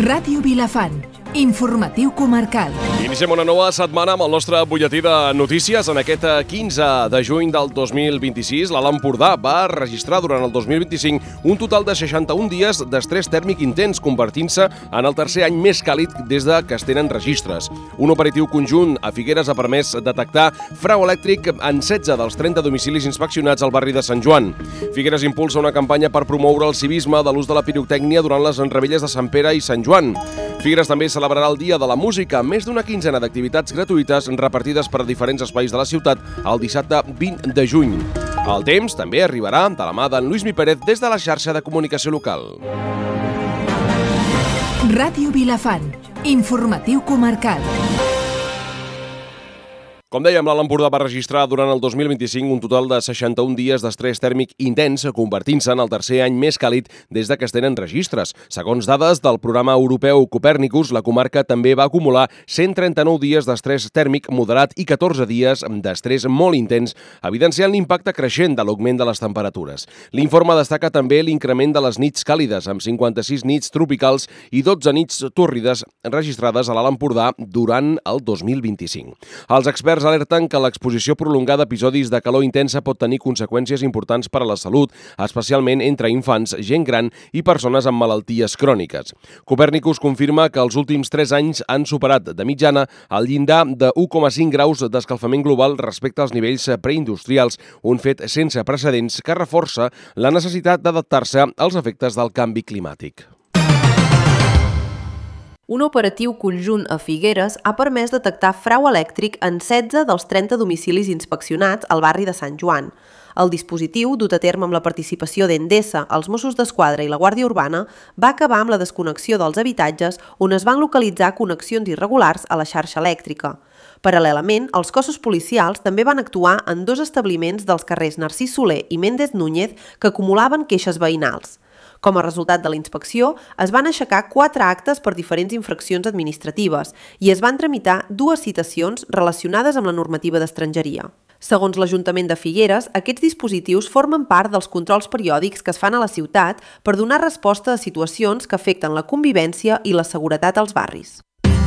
Ràdio Vilafant, informatiu comarcal. Iniciem una nova setmana amb el nostre butlletí de notícies. En aquest 15 de juny del 2026, l'Alt Empordà va registrar durant el 2025 un total de 61 dies d'estrès tèrmic intens, convertint-se en el tercer any més càlid des de que es tenen registres. Un operatiu conjunt a Figueres ha permès detectar frau elèctric en 16 dels 30 domicilis inspeccionats al barri de Sant Joan. Figueres impulsa una campanya per promoure el civisme de l'ús de la pirotècnia durant les enreveilles de Sant Pere i Sant Joan. Figueres també celebrarà el Dia de la Música amb més d'una quinzena d'activitats gratuïtes repartides per diferents espais de la ciutat el dissabte 20 de juny. El temps també arribarà de la mà d'en Lluís Pérez des de la xarxa de comunicació local. Ràdio Vilafant, informatiu comarcal. Com dèiem, l'Alt Empordà va registrar durant el 2025 un total de 61 dies d'estrès tèrmic intens, convertint-se en el tercer any més càlid des de que es tenen registres. Segons dades del programa europeu Copernicus, la comarca també va acumular 139 dies d'estrès tèrmic moderat i 14 dies d'estrès molt intens, evidenciant l'impacte creixent de l'augment de les temperatures. L'informe destaca també l'increment de les nits càlides, amb 56 nits tropicals i 12 nits tòrrides registrades a l'Alt Empordà durant el 2025. Els experts alerten que l'exposició prolongada a episodis de calor intensa pot tenir conseqüències importants per a la salut, especialment entre infants, gent gran i persones amb malalties cròniques. Copernicus confirma que els últims 3 anys han superat de mitjana el llindar de 1,5 graus d'escalfament global respecte als nivells preindustrials, un fet sense precedents que reforça la necessitat d'adaptar-se als efectes del canvi climàtic. Un operatiu conjunt a Figueres ha permès detectar frau elèctric en 16 dels 30 domicilis inspeccionats al barri de Sant Joan. El dispositiu, dut a terme amb la participació d'Endesa, els Mossos d'Esquadra i la Guàrdia Urbana, va acabar amb la desconnexió dels habitatges on es van localitzar connexions irregulars a la xarxa elèctrica. Paral·lelament, els cossos policials també van actuar en 2 establiments dels carrers Narcís Soler i Méndez Núñez que acumulaven queixes veïnals. Com a resultat de la inspecció, es van aixecar 4 actes per diferents infraccions administratives i es van tramitar 2 citacions relacionades amb la normativa d'estrangeria. Segons l'Ajuntament de Figueres, aquests dispositius formen part dels controls periòdics que es fan a la ciutat per donar resposta a situacions que afecten la convivència i la seguretat als barris.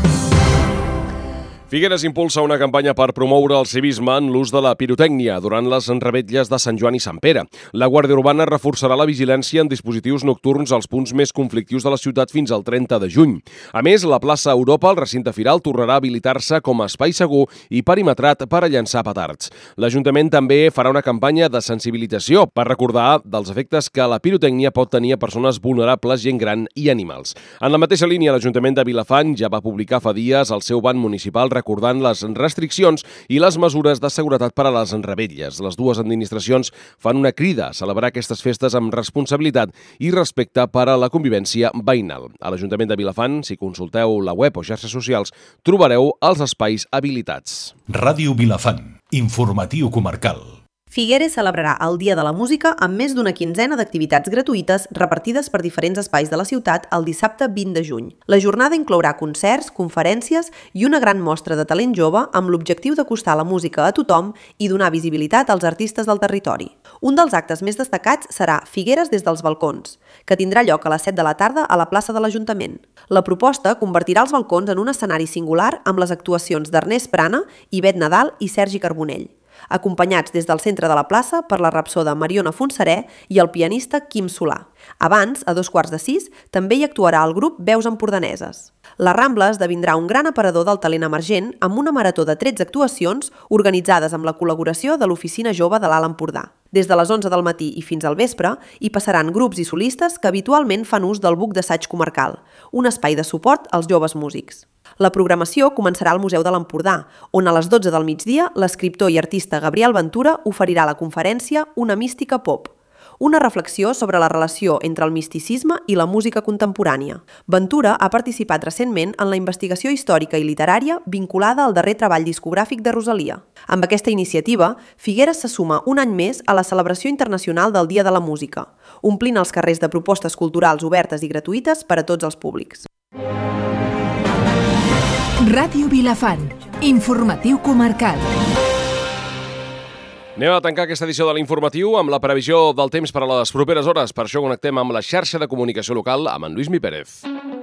Figueres impulsa una campanya per promoure el civisme en l'ús de la pirotècnia durant les revetlles de Sant Joan i Sant Pere. La Guàrdia Urbana reforçarà la vigilància en dispositius nocturns als punts més conflictius de la ciutat fins al 30 de juny. A més, la plaça Europa, el recinte firal, tornarà a habilitar-se com a espai segur i perimetrat per a llançar petards. L'Ajuntament també farà una campanya de sensibilització per recordar dels efectes que la pirotècnia pot tenir a persones vulnerables, gent gran i animals. En la mateixa línia, l'Ajuntament de Vilafant ja va publicar fa dies el seu ban municipal recordant les restriccions i les mesures de seguretat per a les revetlles. Les dues administracions fan una crida a celebrar aquestes festes amb responsabilitat i respecte per a la convivència veïnal. A l'Ajuntament de Vilafant, si consulteu la web o xarxes socials, trobareu els espais habilitats. Ràdio Vilafant, informatiu comarcal. Figueres celebrarà el Dia de la Música amb més d'una quinzena d'activitats gratuïtes repartides per diferents espais de la ciutat el dissabte 20 de juny. La jornada inclourà concerts, conferències i una gran mostra de talent jove amb l'objectiu d'acostar la música a tothom i donar visibilitat als artistes del territori. Un dels actes més destacats serà Figueres des dels balcons, que tindrà lloc a les 7 de la tarda a la plaça de l'Ajuntament. La proposta convertirà els balcons en un escenari singular amb les actuacions d'Ernest Prana, Ivet Nadal i Sergi Carbonell, acompanyats des del centre de la plaça per la rapsoda Mariona Fontserè i el pianista Quim Solà. Abans, a 5:15, també hi actuarà el grup Veus Empordaneses. La Rambla esdevindrà un gran aparador del talent emergent amb una marató de 13 actuacions organitzades amb la col·laboració de l'Oficina Jove de l'Alt Empordà. Des de les 11 del matí i fins al vespre hi passaran grups i solistes que habitualment fan ús del buc d'assaig comarcal, un espai de suport als joves músics. La programació començarà al Museu de l'Empordà, on a les 12 del migdia l'escriptor i artista Gabriel Ventura oferirà la conferència Una mística pop, una reflexió sobre la relació entre el misticisme i la música contemporània. Ventura ha participat recentment en la investigació històrica i literària vinculada al darrer treball discogràfic de Rosalia. Amb aquesta iniciativa, Figueres se suma un any més a la celebració internacional del Dia de la Música, omplint els carrers de propostes culturals obertes i gratuïtes per a tots els públics. Ràdio Vilafant, informatiu comarcal. Anem a tancar aquesta edició de l'informatiu amb la previsió del temps per a les properes hores. Per això connectem amb la xarxa de comunicació local amb en Lluís Pérez.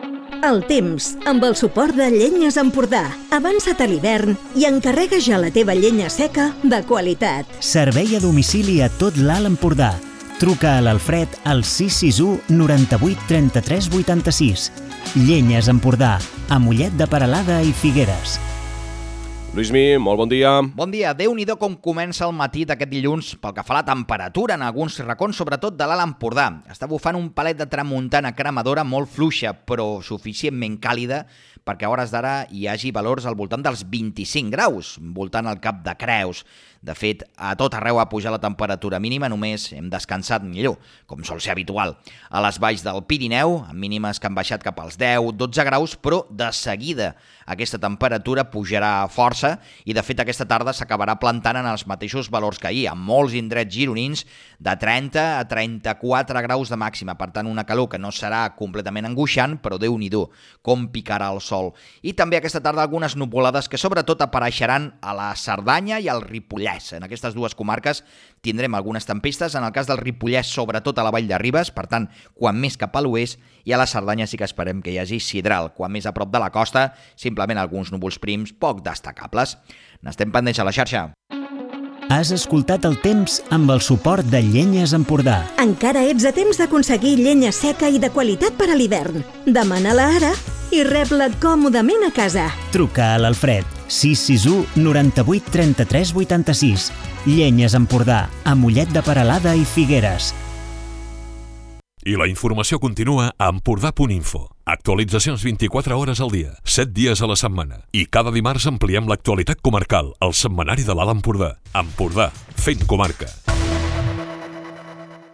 El temps, amb el suport de Llenyes Empordà. Avança't a l'hivern i encarrega ja la teva llenya seca de qualitat. Servei a domicili a tot l'Alt Empordà. Truca a l'Alfred al 661 98 33 86. Llenyes Empordà, a Mollet de Peralada i Figueres. Lluïsmi, molt bon dia. Bon dia. Déu-n'hi-do com comença el matí d'aquest dilluns pel que fa a la temperatura en alguns racons, sobretot de l'Alt Empordà. Està bufant un palet de tramuntana cremadora molt fluixa, però suficientment càlida perquè a hores d'ara hi hagi valors al voltant dels 25 graus, voltant al Cap de Creus. De fet, a tot arreu ha pujat la temperatura mínima, només hem descansat millor, com sol ser habitual. A les valls del Pirineu, amb mínimes que han baixat cap als 10-12 graus, però de seguida aquesta temperatura pujarà força i, de fet, aquesta tarda s'acabarà plantant en els mateixos valors que ahir, amb molts indrets gironins de 30 a 34 graus de màxima. Per tant, una calor que no serà completament angoixant, però Déu-n'hi-do com picarà el sol. I també aquesta tarda algunes nuvolades que sobretot apareixeran a la Cerdanya i al Ripollès. En aquestes dues comarques tindrem algunes tempestes, en el cas del Ripollès sobretot a la vall de Ribes, per tant, quan més cap a l'oest, i a la Cerdanya sí que esperem que hi hagi sidral, quan més a prop de la costa, simplement alguns núvols prims poc destacables. N'estem pendents a la xarxa. Has escoltat el temps amb el suport de Llenyes Empordà. Encara ets a temps d'aconseguir llenya seca i de qualitat per a l'hivern. Demana-la ara i rep-la còmodament a casa. Truca a l'Alfred, 661 98 33 86. Llenyes Empordà, a Mollet de Peralada i Figueres. I la informació continua a empordà.info. Actualitzacions 24 hores al dia, 7 dies a la setmana. I cada dimarts ampliem l'actualitat comarcal, al setmanari de l'Alt Empordà. Empordà, fent comarca.